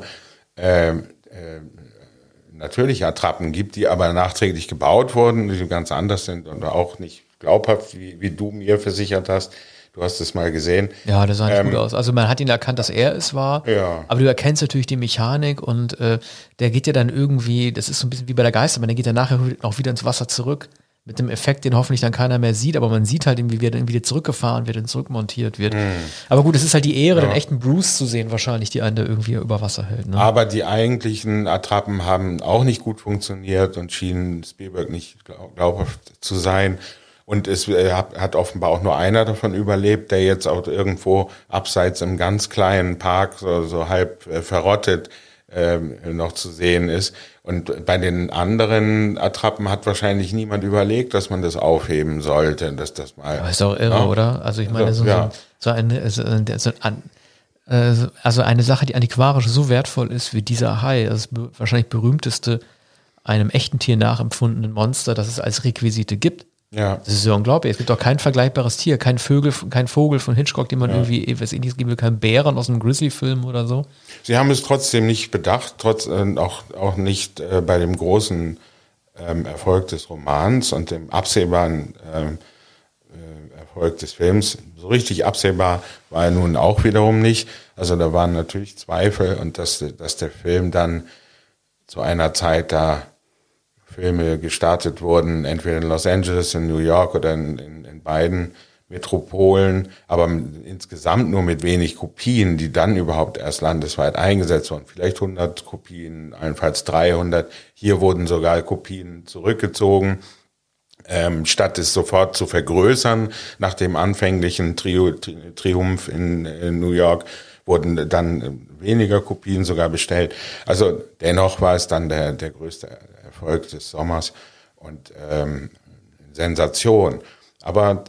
natürlich Attrappen gibt, die aber nachträglich gebaut wurden, die ganz anders sind und auch nicht glaubhaft, wie du mir versichert hast. Du hast es mal gesehen. Ja, das sah nicht gut aus. Also man hat ihn erkannt, dass er es war, aber du erkennst natürlich die Mechanik und der geht ja dann irgendwie, das ist so ein bisschen wie bei der Geisterbahn, der geht ja nachher auch wieder ins Wasser zurück mit dem Effekt, den hoffentlich dann keiner mehr sieht, aber man sieht halt irgendwie, wie er dann wieder zurückgefahren wird und zurückmontiert wird. Aber gut, es ist halt die Ehre, den echten Bruce zu sehen wahrscheinlich, die einen da irgendwie über Wasser hält. Ne? Aber die eigentlichen Attrappen haben auch nicht gut funktioniert und schienen Spielberg nicht glaubhaft zu sein. Und es hat offenbar auch nur einer davon überlebt, der jetzt auch irgendwo abseits im ganz kleinen Park so halb verrottet noch zu sehen ist. Und bei den anderen Attrappen hat wahrscheinlich niemand überlegt, dass man das aufheben sollte. Dass das mal. Aber ist doch irre, oder? Also ich meine, also eine Sache, die antiquarisch so wertvoll ist wie dieser Hai, das wahrscheinlich berühmteste einem echten Tier nachempfundenen Monster, das es als Requisite gibt. Ja. Das ist ja unglaublich. Es gibt doch kein vergleichbares Tier, kein Vogel von Hitchcock, den man irgendwie, was ähnliches geben will, kein Bären aus einem Grizzly-Film oder so. Sie haben es trotzdem nicht bedacht, auch nicht bei dem großen Erfolg des Romans und dem absehbaren Erfolg des Films. So richtig absehbar war er nun auch wiederum nicht. Also da waren natürlich Zweifel und dass der Film dann zu einer Zeit, da Filme gestartet wurden, entweder in Los Angeles, in New York oder in beiden Metropolen, aber insgesamt nur mit wenig Kopien, die dann überhaupt erst landesweit eingesetzt wurden. Vielleicht 100 Kopien, allenfalls 300. Hier wurden sogar Kopien zurückgezogen, statt es sofort zu vergrößern. Nach dem anfänglichen Triumph in New York wurden dann weniger Kopien sogar bestellt. Also dennoch war es dann der größte Erfolg des Sommers und Sensation. Aber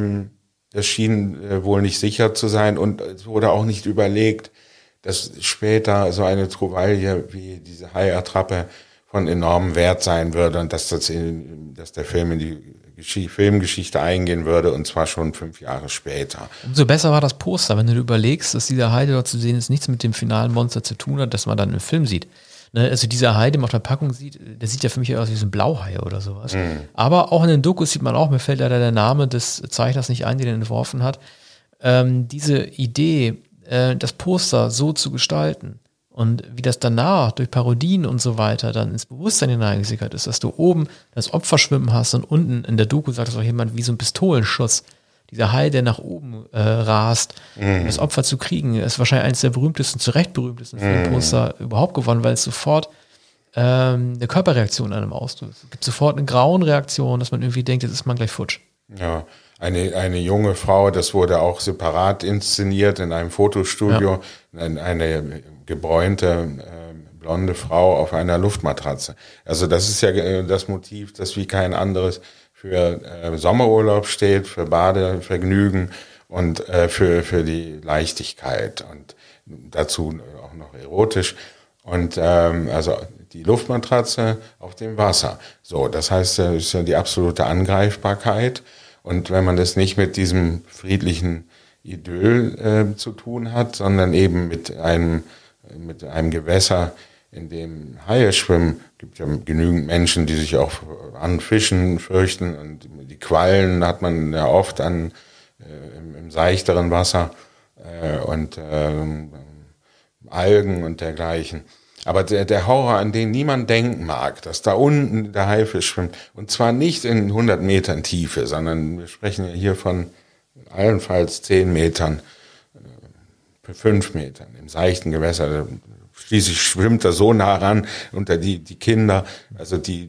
das schien wohl nicht sicher zu sein und es wurde auch nicht überlegt, dass später so eine Trouvaille wie diese Hai-Attrappe von enormem Wert sein würde und dass der Film in die Filmgeschichte eingehen würde und zwar schon 5 Jahre später. Umso besser war das Poster, wenn du dir überlegst, dass dieser Hai, der dort zu sehen ist, nichts mit dem finalen Monster zu tun hat, das man dann im Film sieht. Ne, also dieser Hai, den man auf der Packung sieht, der sieht ja für mich aus wie so ein Blauhai oder sowas. Aber auch in den Dokus sieht man auch, mir fällt leider der Name des Zeichners nicht ein, der den entworfen hat, diese Idee, das Poster so zu gestalten und wie das danach durch Parodien und so weiter dann ins Bewusstsein hineingesickert ist, dass du oben das Opfer schwimmen hast und unten in der Doku sagt das auch jemand wie so ein Pistolenschuss. Dieser Hai, der nach oben rast, um das Opfer zu kriegen, ist wahrscheinlich eines der berühmtesten, zu Recht berühmtesten Filmposter überhaupt geworden, weil es sofort eine Körperreaktion an einem auslöst. Es gibt sofort eine Grauenreaktion, dass man irgendwie denkt, jetzt ist man gleich futsch. Ja, eine junge Frau, das wurde auch separat inszeniert in einem Fotostudio, eine gebräunte blonde Frau auf einer Luftmatratze. Also das ist ja das Motiv, das wie kein anderes für Sommerurlaub steht, für Badevergnügen und für die Leichtigkeit und dazu auch noch erotisch. Und also die Luftmatratze auf dem Wasser. So, das heißt, das ist ja die absolute Angreifbarkeit. Und wenn man das nicht mit diesem friedlichen Idyll zu tun hat, sondern eben mit einem Gewässer, in dem Haie schwimmen, gibt ja genügend Menschen, die sich auch an Fischen fürchten und die Quallen hat man ja oft im seichteren Wasser und Algen und dergleichen. Aber der Horror, an den niemand denken mag, dass da unten der Haifisch schwimmt und zwar nicht in 100 Metern Tiefe, sondern wir sprechen ja hier von allenfalls 10 Metern, 5 Metern im seichten Gewässer. Schließlich schwimmt er so nah ran unter die Kinder, also die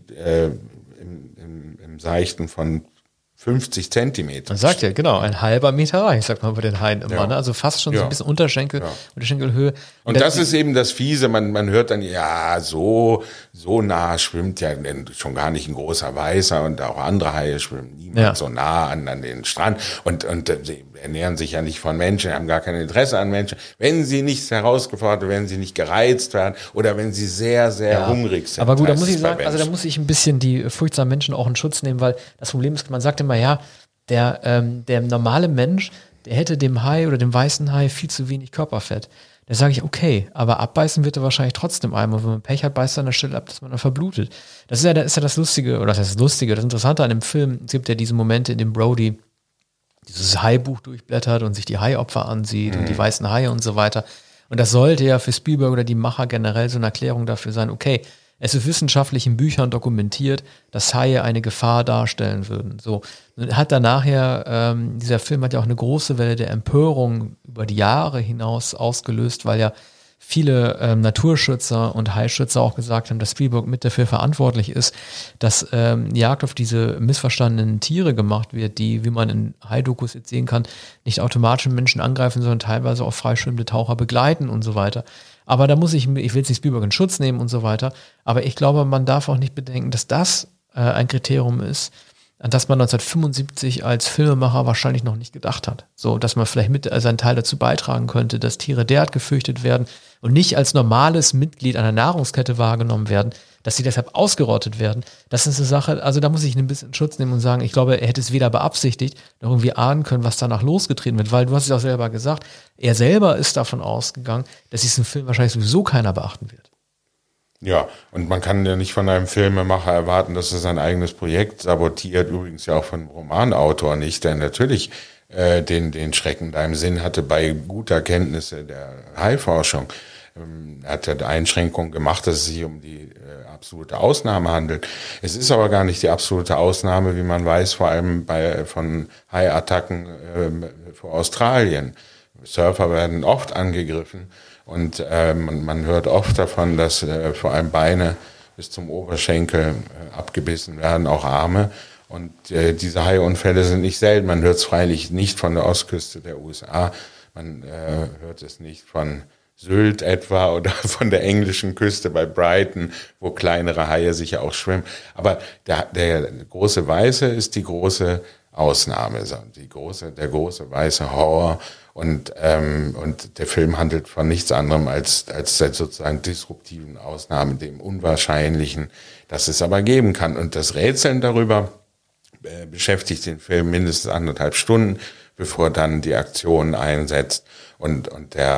im Seichten von 50 Zentimeter. Man sagt ja, genau, ein halber Meter reich, sagt man bei den Haien immer, Ja. ne? Also fast schon so ein bisschen Unterschenkelhöhe. Und das ist eben das Fiese, man hört dann, ja, so nah schwimmt ja schon gar nicht ein großer Weißer und auch andere Haie schwimmen niemand so nah an den Strand und sie ernähren sich ja nicht von Menschen, haben gar kein Interesse an Menschen. Wenn sie nicht herausgefordert werden, sie nicht gereizt werden oder wenn sie sehr, sehr hungrig sind. Aber gut, da muss ich sagen, also da muss ich ein bisschen die furchtsamen Menschen auch in Schutz nehmen, weil das Problem ist, man sagt immer, ja, der normale Mensch, der hätte dem Hai oder dem weißen Hai viel zu wenig Körperfett. Da sage ich, okay, aber abbeißen wird er wahrscheinlich trotzdem einmal. Wenn man Pech hat, beißt er an der Stelle ab, dass man dann verblutet. Das ist ja das Lustige, oder das heißt das Lustige, das Interessante an dem Film. Es gibt ja diese Momente, in dem Brody dieses Hai-Buch durchblättert und sich die Hai-Opfer ansieht und die weißen Haie und so weiter. Und das sollte ja für Spielberg oder die Macher generell so eine Erklärung dafür sein, okay, es ist wissenschaftlich in Büchern dokumentiert, dass Haie eine Gefahr darstellen würden. So hat dann nachher, dieser Film hat ja auch eine große Welle der Empörung über die Jahre hinaus ausgelöst, weil ja viele Naturschützer und Haischützer auch gesagt haben, dass Spielberg mit dafür verantwortlich ist, dass Jagd auf diese missverstandenen Tiere gemacht wird, die, wie man in Hai-Dokus jetzt sehen kann, nicht automatisch Menschen angreifen, sondern teilweise auch freischwimmende Taucher begleiten und so weiter. Aber da muss ich will jetzt nicht Spielberg in Schutz nehmen und so weiter, aber ich glaube, man darf auch nicht bedenken, dass das ein Kriterium ist, an das man 1975 als Filmemacher wahrscheinlich noch nicht gedacht hat. So, dass man vielleicht mit seinen Teil dazu beitragen könnte, dass Tiere derart gefürchtet werden und nicht als normales Mitglied einer Nahrungskette wahrgenommen werden, dass sie deshalb ausgerottet werden. Das ist eine Sache, also da muss ich ein bisschen in Schutz nehmen und sagen, ich glaube, er hätte es weder beabsichtigt, noch irgendwie ahnen können, was danach losgetreten wird, weil du hast es auch selber gesagt, er selber ist davon ausgegangen, dass diesen Film wahrscheinlich sowieso keiner beachten wird. Ja, und man kann ja nicht von einem Filmemacher erwarten, dass er sein eigenes Projekt sabotiert, übrigens ja auch von einem Romanautor nicht, der natürlich den Schrecken da im Sinn hatte bei guter Kenntnisse der Haiforschung. Er hat ja die Einschränkung gemacht, dass es sich um die absolute Ausnahme handelt. Es ist aber gar nicht die absolute Ausnahme, wie man weiß, vor allem von Haiattacken vor Australien. Surfer werden oft angegriffen und man hört oft davon, dass vor allem Beine bis zum Oberschenkel abgebissen werden, auch Arme. Und diese Haiunfälle sind nicht selten. Man hört es freilich nicht von der Ostküste der USA, man hört es nicht von Sylt etwa oder von der englischen Küste bei Brighton, wo kleinere Haie sicher auch schwimmen. Aber der große Weiße ist die große Ausnahme, der große weiße Horror. Und der Film handelt von nichts anderem als der sozusagen disruptiven Ausnahme, dem Unwahrscheinlichen, das es aber geben kann. Und das Rätseln darüber beschäftigt den Film mindestens 1,5 Stunden, bevor dann die Aktion einsetzt und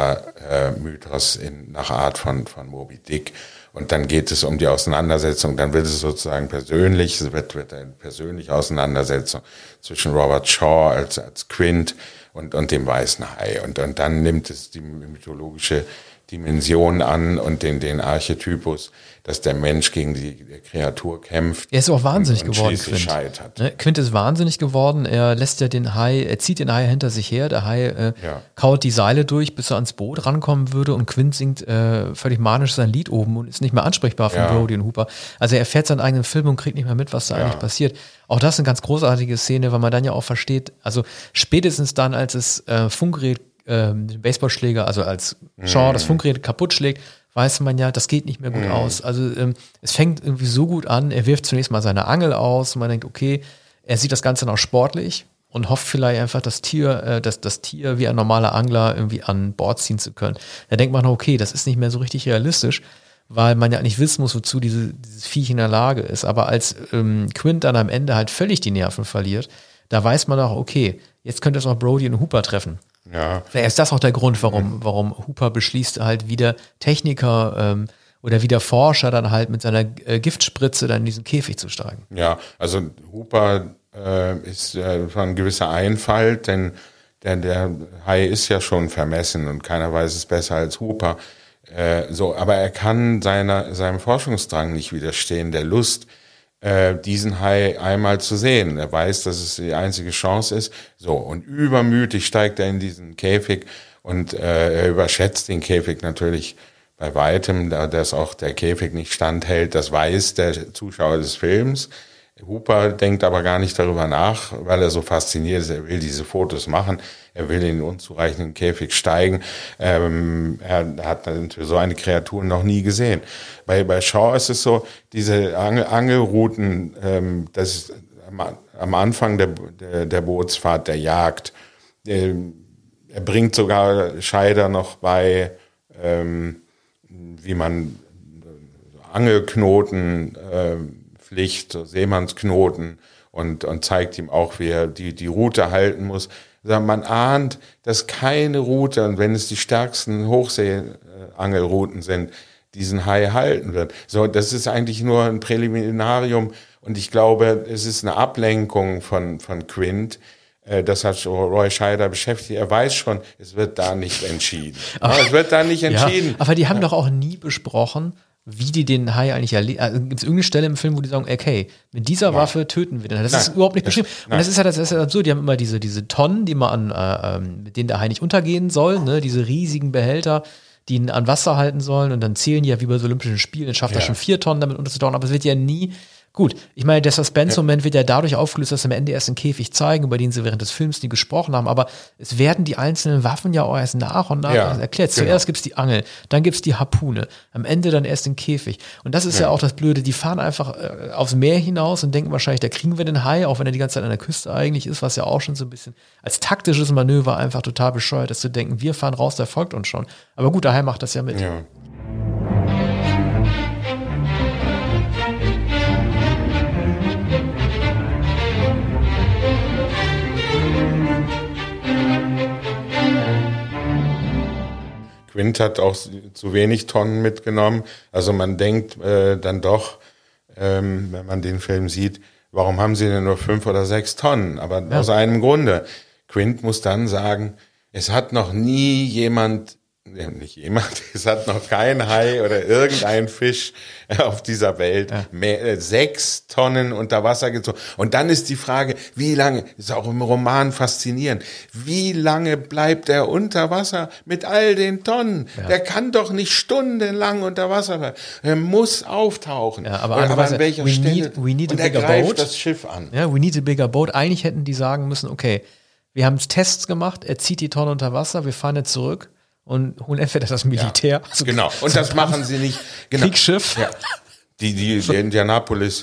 der Mythos nach Art von Moby Dick. Und dann geht es um die Auseinandersetzung, dann wird es sozusagen persönlich, es wird eine persönliche Auseinandersetzung zwischen Robert Shaw als Quint und dem weißen Hai. Und dann nimmt es die mythologische Dimension an und den Archetypus, dass der Mensch gegen die Kreatur kämpft. Er ist auch wahnsinnig und geworden, schließlich Quint. Scheitert. Quint ist wahnsinnig geworden. Er lässt ja er zieht den Hai hinter sich her. Der Hai kaut die Seile durch, bis er ans Boot rankommen würde und Quint singt völlig manisch sein Lied oben und ist nicht mehr ansprechbar von Brody und Hooper. Also er fährt seinen eigenen Film und kriegt nicht mehr mit, was da eigentlich passiert. Auch das ist eine ganz großartige Szene, weil man dann ja auch versteht, also spätestens dann, als es Funkgerät den Baseballschläger, also als Shaw das Funkgerät kaputt schlägt, weiß man ja, das geht nicht mehr gut aus. Also es fängt irgendwie so gut an, er wirft zunächst mal seine Angel aus und man denkt, okay, er sieht das Ganze noch sportlich und hofft vielleicht einfach, das Tier wie ein normaler Angler irgendwie an Bord ziehen zu können. Da denkt man, okay, das ist nicht mehr so richtig realistisch, weil man ja nicht wissen muss, wozu dieses Viech in der Lage ist. Aber als Quint dann am Ende halt völlig die Nerven verliert, da weiß man auch, okay, jetzt könnte es auch Brody und Hooper treffen. Ja. Vielleicht ist das auch der Grund, warum Hooper beschließt, halt wieder Techniker oder wieder Forscher dann halt mit seiner Giftspritze dann in diesen Käfig zu steigen. Ja, also Hooper ist von gewisser Einfalt, denn der Hai ist ja schon vermessen und keiner weiß es besser als Hooper. Aber er kann seinem Forschungsdrang nicht widerstehen, der Lust, diesen Hai einmal zu sehen. Er weiß, dass es die einzige Chance ist. So, und übermütig steigt er in diesen Käfig und er überschätzt den Käfig natürlich bei weitem, dass auch der Käfig nicht standhält. Das weiß der Zuschauer des Films. Hooper denkt aber gar nicht darüber nach, weil er so fasziniert ist. Er will diese Fotos machen. Er will in den unzureichenden Käfig steigen. Er hat so eine Kreatur noch nie gesehen. Bei Shaw ist es so, diese Angelrouten, das ist am Anfang der Bootsfahrt, der Jagd. Er bringt sogar Scheider noch bei, wie man Angelknoten Pflicht, Seemannsknoten und zeigt ihm auch, wie er die Route halten muss. Also man ahnt, dass keine Route, und wenn es die stärksten Hochseeangelrouten sind, diesen Hai halten wird. So, das ist eigentlich nur ein Präliminarium und ich glaube, es ist eine Ablenkung von Quint. Das hat Roy Scheider beschäftigt. Er weiß schon, es wird da nicht entschieden. Es wird da nicht entschieden. Ja, aber die haben doch auch nie besprochen, wie die den Hai eigentlich erleben. Also gibt es irgendeine Stelle im Film, wo die sagen, okay, mit dieser Waffe töten wir den. Das ist überhaupt nicht beschrieben. Und das ist ja absurd. Die haben immer diese Tonnen, die man mit denen der Hai nicht untergehen soll, ne? Diese riesigen Behälter, die ihn an Wasser halten sollen. Und dann zählen die ja wie bei so Olympischen Spielen. Dann schafft er schon 4 Tonnen damit unterzutauchen. Aber es wird ja nie Gut, ich meine, der Suspense-Moment wird ja dadurch aufgelöst, dass sie am Ende erst einen Käfig zeigen, über den sie während des Films nie gesprochen haben, aber es werden die einzelnen Waffen ja auch erst nach und nach erklärt. Zuerst gibt's die Angel, dann gibt's die Harpune, am Ende dann erst den Käfig. Und das ist ja auch das Blöde, die fahren einfach aufs Meer hinaus und denken wahrscheinlich, da kriegen wir den Hai, auch wenn er die ganze Zeit an der Küste eigentlich ist, was ja auch schon so ein bisschen als taktisches Manöver einfach total bescheuert ist, zu denken, wir fahren raus, der folgt uns schon. Aber gut, der Hai macht das ja mit. Ja. Quint hat auch zu wenig Tonnen mitgenommen. Also man denkt dann doch, wenn man den Film sieht, warum haben sie denn nur 5 oder 6 Tonnen? Aber aus einem Grunde. Quint muss dann sagen, es hat noch nie es hat noch kein Hai oder irgendein Fisch auf dieser Welt 6 Tonnen unter Wasser gezogen. Und dann ist die Frage, wie lange, ist auch im Roman faszinierend, wie lange bleibt er unter Wasser mit all den Tonnen? Ja. Der kann doch nicht stundenlang unter Wasser bleiben. Er muss auftauchen. Ja, aber an welcher Stelle? We need und a er bigger greift boat. Das Schiff an. Ja, we need a bigger boat. Eigentlich hätten die sagen müssen, okay, wir haben Tests gemacht, er zieht die Tonne unter Wasser, wir fahren jetzt zurück und holen entweder das Militär. Ja, genau. Und das machen sie nicht. Genau. Kriegsschiff. Ja. Die Indianapolis.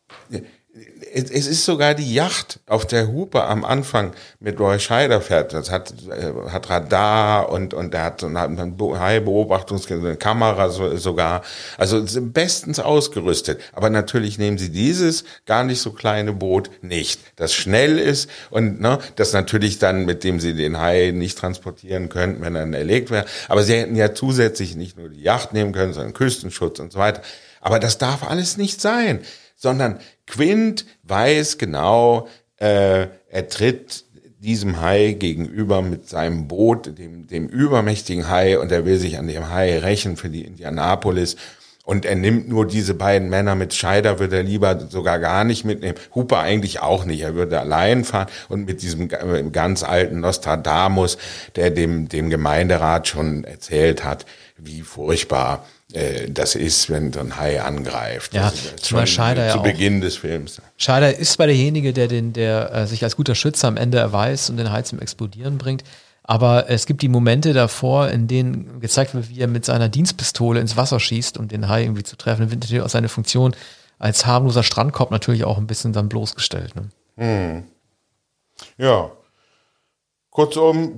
Es ist sogar die Yacht, auf der Hooper am Anfang mit Roy Scheider fährt. Das hat Radar und er hat eine Hai-Beobachtungskamera sogar. Also bestens ausgerüstet. Aber natürlich nehmen sie dieses gar nicht so kleine Boot nicht, das schnell ist und das natürlich dann, mit dem sie den Hai nicht transportieren könnten, wenn er dann erlegt wäre. Aber sie hätten ja zusätzlich nicht nur die Yacht nehmen können, sondern Küstenschutz und so weiter. Aber das darf alles nicht sein, sondern Quint weiß genau, er tritt diesem Hai gegenüber mit seinem Boot, dem übermächtigen Hai, und er will sich an dem Hai rächen für die Indianapolis. Und er nimmt nur diese beiden Männer mit. Scheider würde er lieber sogar gar nicht mitnehmen. Hooper eigentlich auch nicht. Er würde allein fahren und mit diesem ganz alten Nostradamus, der dem Gemeinderat schon erzählt hat, wie furchtbar das ist, wenn so ein Hai angreift. Ja, schon Scheider zu ja Beginn des Films. Scheider ist bei derjenige, der sich als guter Schütze am Ende erweist und den Hai zum Explodieren bringt. Aber es gibt die Momente davor, in denen gezeigt wird, wie er mit seiner Dienstpistole ins Wasser schießt, um den Hai irgendwie zu treffen. Dann wird natürlich auch seine Funktion als harmloser Strandkorb natürlich auch ein bisschen dann bloßgestellt. Ne? Ja. Kurzum,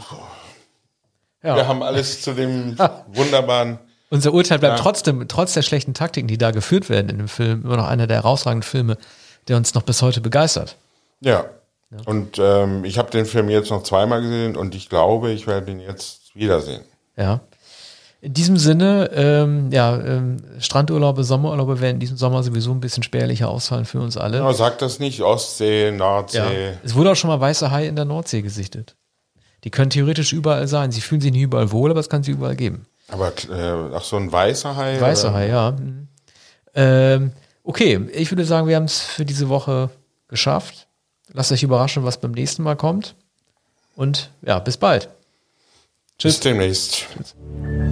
wir haben alles zu dem wunderbaren... Unser Urteil bleibt trotzdem, trotz der schlechten Taktiken, die da geführt werden in dem Film, immer noch einer der herausragenden Filme, der uns noch bis heute begeistert. Ja. Und ich habe den Film jetzt noch zweimal gesehen und ich glaube, ich werde ihn jetzt wiedersehen. Ja. In diesem Sinne, Strandurlaube, Sommerurlaube werden in diesem Sommer sowieso ein bisschen spärlicher ausfallen für uns alle. Ja, sag das nicht, Ostsee, Nordsee. Ja. Es wurde auch schon mal weiße Haie in der Nordsee gesichtet. Die können theoretisch überall sein. Sie fühlen sich nicht überall wohl, aber es kann sie überall geben. Aber so ein weißer Hai? Weißer Hai, ja. Okay, ich würde sagen, wir haben es für diese Woche geschafft. Lasst euch überraschen, was beim nächsten Mal kommt. Und ja, bis bald. Tschüss. Bis demnächst. Tschüss.